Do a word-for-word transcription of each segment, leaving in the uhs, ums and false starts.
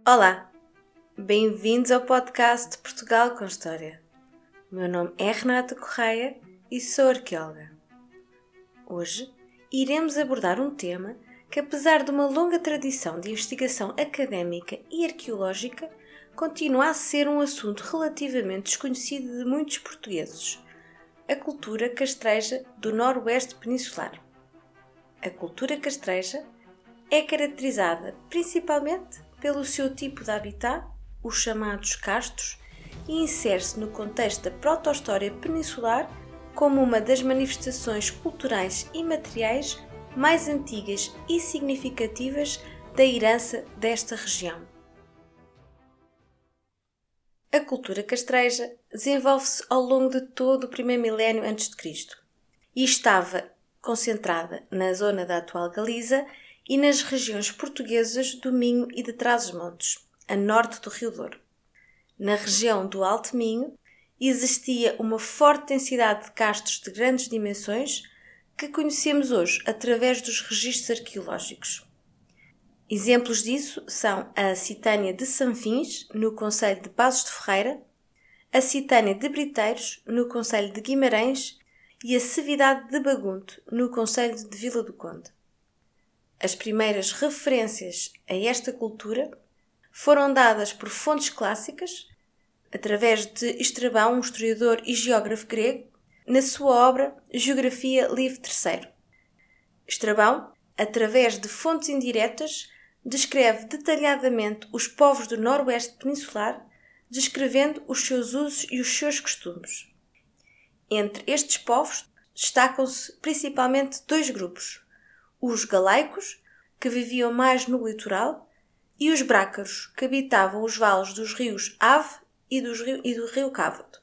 Olá, bem-vindos ao podcast Portugal com História. O meu nome é Renata Correia e sou arqueóloga. Hoje iremos abordar um tema que, apesar de uma longa tradição de investigação académica e arqueológica, continua a ser um assunto relativamente desconhecido de muitos portugueses: a cultura castreja do Noroeste Peninsular. A cultura castreja é caracterizada principalmente pelo seu tipo de habitat, os chamados castros, e insere-se no contexto da proto-história peninsular como uma das manifestações culturais e materiais mais antigas e significativas da herança desta região. A cultura castreja desenvolve-se ao longo de todo o primeiro milénio antes de Cristo e estava concentrada na zona da atual Galiza e nas regiões portuguesas do Minho e de Trás-os-Montes, a norte do Rio Douro. Na região do Alto Minho existia uma forte densidade de castros de grandes dimensões que conhecemos hoje através dos registros arqueológicos. Exemplos disso são a Citânia de Sanfins, no concelho de Paços de Ferreira, a Citânia de Briteiros, no concelho de Guimarães, e a Cevidade de Bagunto, no concelho de Vila do Conde. As primeiras referências a esta cultura foram dadas por fontes clássicas, através de Estrabão, um historiador e geógrafo grego, na sua obra Geografia Livre terceiro. Estrabão, através de fontes indiretas, descreve detalhadamente os povos do Noroeste Peninsular, descrevendo os seus usos e os seus costumes. Entre estes povos destacam-se principalmente dois grupos: os galaicos, que viviam mais no litoral, e os brácaros, que habitavam os vales dos rios Ave e, dos rio, e do rio Cávado.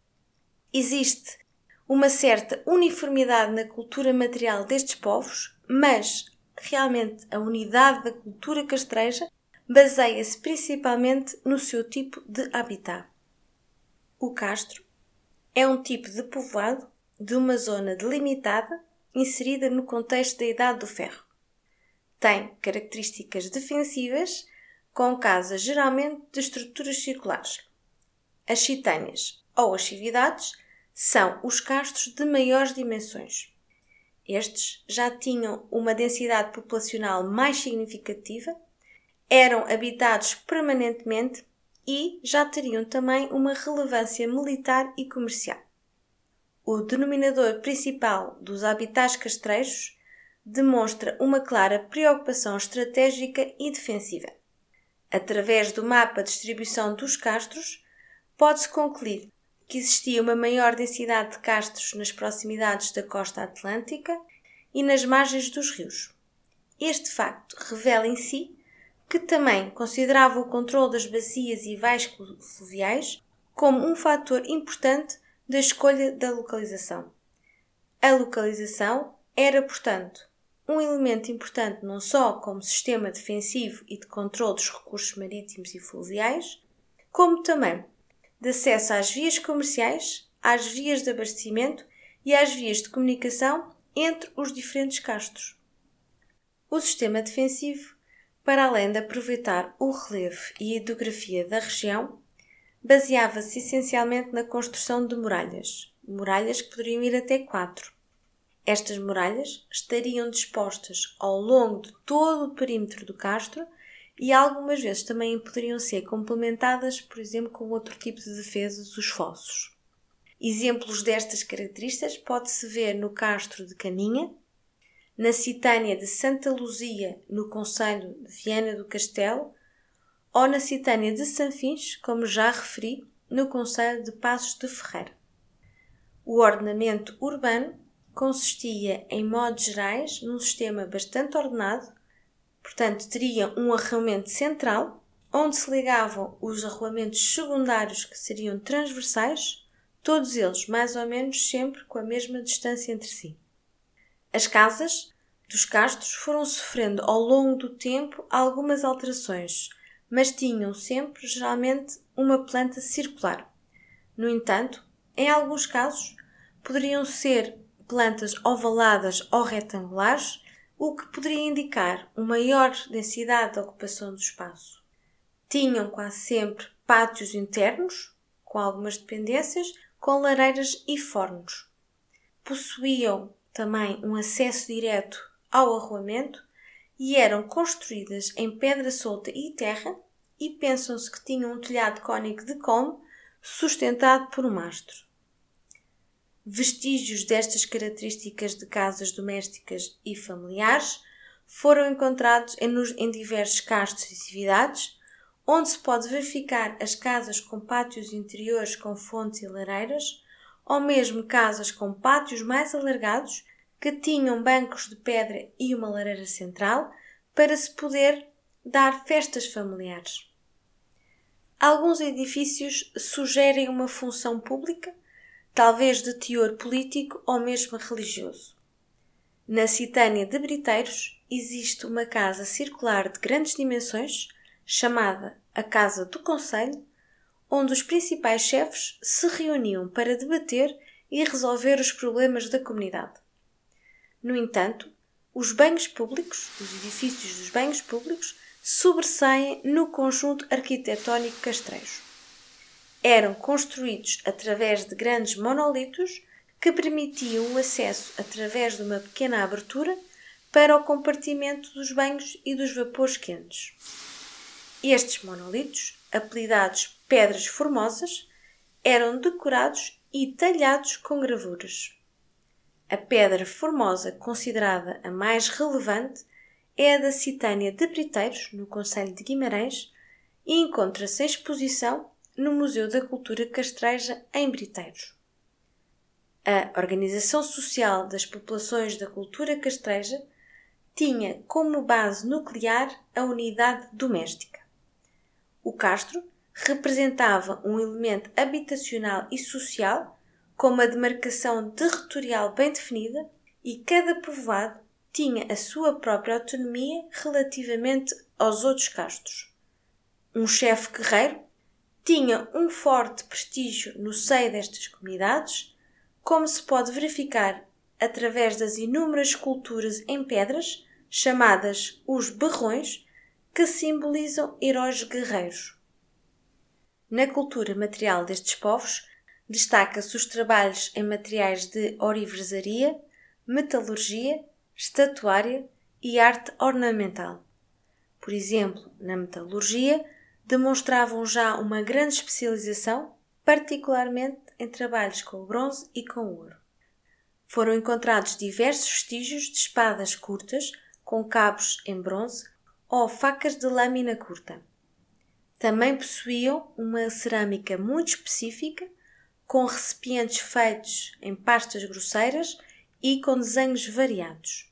Existe uma certa uniformidade na cultura material destes povos, mas realmente a unidade da cultura castreja baseia-se principalmente no seu tipo de habitat. O castro é um tipo de povoado de uma zona delimitada inserida no contexto da Idade do Ferro. Tem características defensivas, com casas geralmente de estruturas circulares. As citâneas, ou as cividades, são os castros de maiores dimensões. Estes já tinham uma densidade populacional mais significativa, eram habitados permanentemente e já teriam também uma relevância militar e comercial. O denominador principal dos habitats castrejos demonstra uma clara preocupação estratégica e defensiva. Através do mapa de distribuição dos castros, pode-se concluir que existia uma maior densidade de castros nas proximidades da costa atlântica e nas margens dos rios. Este facto revela em si que também considerava o controle das bacias e vais fluviais como um fator importante da escolha da localização. A localização era, portanto, um elemento importante não só como sistema defensivo e de controle dos recursos marítimos e fluviais, como também de acesso às vias comerciais, às vias de abastecimento e às vias de comunicação entre os diferentes castros. O sistema defensivo, para além de aproveitar o relevo e a hidrografia da região, baseava-se essencialmente na construção de muralhas, muralhas que poderiam ir até quatro. Estas muralhas estariam dispostas ao longo de todo o perímetro do castro e algumas vezes também poderiam ser complementadas, por exemplo, com outro tipo de defesas, os fossos. Exemplos destas características pode-se ver no castro de Caninha, na Citânia de Santa Luzia, no concelho de Viana do Castelo, ou na Citânia de Sanfins, como já referi, no concelho de Paços de Ferreira. O ordenamento urbano consistia, em modos gerais, num sistema bastante ordenado, portanto teria um arruamento central, onde se ligavam os arruamentos secundários que seriam transversais, todos eles mais ou menos sempre com a mesma distância entre si. As casas dos castros foram sofrendo ao longo do tempo algumas alterações, mas tinham sempre, geralmente, uma planta circular. No entanto, em alguns casos, poderiam ser plantas ovaladas ou retangulares, o que poderia indicar uma maior densidade de ocupação do espaço. Tinham quase sempre pátios internos, com algumas dependências, com lareiras e fornos. Possuíam também um acesso direto ao arruamento e eram construídas em pedra solta e terra, e pensam-se que tinham um telhado cônico de colme sustentado por um mastro. Vestígios destas características de casas domésticas e familiares foram encontrados em, em diversos castros e cidades, onde se pode verificar as casas com pátios interiores com fontes e lareiras, ou mesmo casas com pátios mais alargados que tinham bancos de pedra e uma lareira central para se poder dar festas familiares. Alguns edifícios sugerem uma função pública, talvez de teor político ou mesmo religioso. Na Citânia de Briteiros existe uma casa circular de grandes dimensões, chamada a Casa do Conselho, onde os principais chefes se reuniam para debater e resolver os problemas da comunidade. No entanto, os banhos públicos, os edifícios dos banhos públicos, sobressaem no conjunto arquitetónico castrejo. Eram construídos através de grandes monolitos que permitiam o acesso através de uma pequena abertura para o compartimento dos banhos e dos vapores quentes. Estes monolitos, apelidados Pedras Formosas, eram decorados e talhados com gravuras. A pedra formosa considerada a mais relevante é a da Citânia de Briteiros, no concelho de Guimarães, e encontra-se em exposição no Museu da Cultura Castreja, em Briteiros. A Organização Social das Populações da Cultura Castreja tinha como base nuclear a unidade doméstica. O castro representava um elemento habitacional e social com uma demarcação territorial bem definida e cada povoado tinha a sua própria autonomia relativamente aos outros castros. Um chefe guerreiro tinha um forte prestígio no seio destas comunidades, como se pode verificar através das inúmeras esculturas em pedras, chamadas os berrões, que simbolizam heróis guerreiros. Na cultura material destes povos, destaca-se os trabalhos em materiais de orivesaria, metalurgia, estatuária e arte ornamental. Por exemplo, na metalurgia, demonstravam já uma grande especialização, particularmente em trabalhos com o bronze e com o ouro. Foram encontrados diversos vestígios de espadas curtas com cabos em bronze ou facas de lâmina curta. Também possuíam uma cerâmica muito específica, com recipientes feitos em pastas grosseiras e com desenhos variados.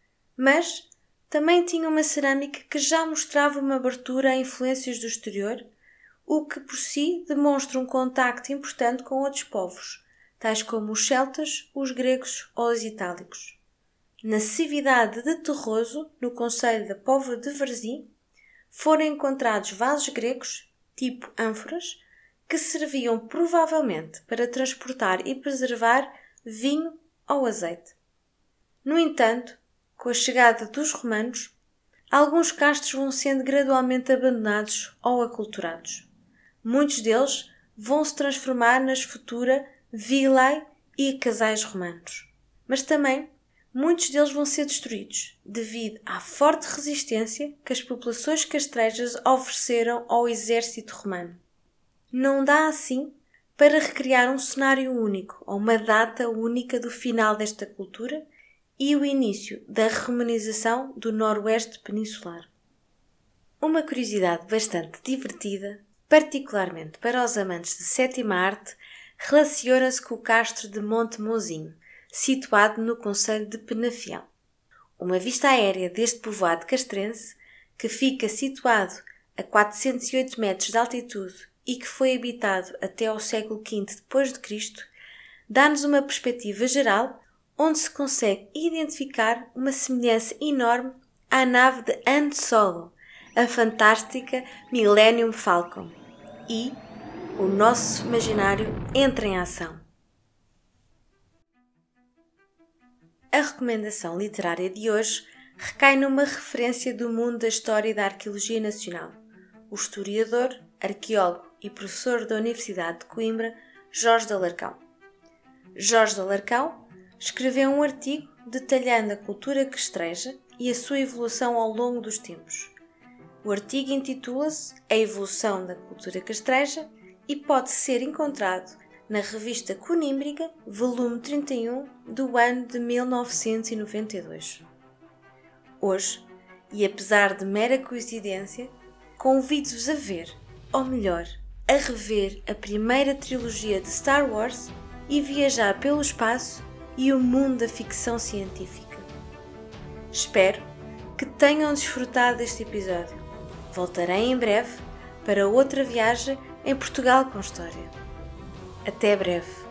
Mas também tinham uma cerâmica que já mostrava uma abertura a influências do exterior, o que por si demonstra um contacto importante com outros povos, tais como os celtas, os gregos ou os itálicos. Na cividade de Terroso, no concelho da Póvoa de Varzim, foram encontrados vasos gregos, tipo ânforas, que serviam provavelmente para transportar e preservar vinho ou azeite. No entanto, com a chegada dos romanos, alguns castros vão sendo gradualmente abandonados ou aculturados. Muitos deles vão se transformar nas futuras vilae e casais romanos. Mas também muitos deles vão ser destruídos devido à forte resistência que as populações castrejas ofereceram ao exército romano. Não dá assim para recriar um cenário único ou uma data única do final desta cultura e o início da romanização do noroeste peninsular. Uma curiosidade bastante divertida, particularmente para os amantes de sétima arte, relaciona-se com o castro de Monte Mouzinho, situado no concelho de Penafiel. Uma vista aérea deste povoado castrense, que fica situado a quatrocentos e oito metros de altitude e que foi habitado até ao século quinto depois de Cristo, dá-nos uma perspectiva geral onde se consegue identificar uma semelhança enorme à nave de Han Solo, a fantástica Millennium Falcon, e o nosso imaginário entra em ação. A recomendação literária de hoje recai numa referência do mundo da história e da arqueologia nacional, o historiador, arqueólogo e professor da Universidade de Coimbra, Jorge de Alarcão. Jorge de Alarcão escreveu um artigo detalhando a cultura castreja e a sua evolução ao longo dos tempos. O artigo intitula-se A Evolução da Cultura Castreja e pode ser encontrado na revista Conímbriga, volume trinta e um, do ano de mil novecentos e noventa e dois. Hoje, e apesar de mera coincidência, convido-vos a ver, ou melhor, a rever a primeira trilogia de Star Wars e viajar pelo espaço e o mundo da ficção científica. Espero que tenham desfrutado deste episódio. Voltarei em breve para outra viagem em Portugal com História. Até breve!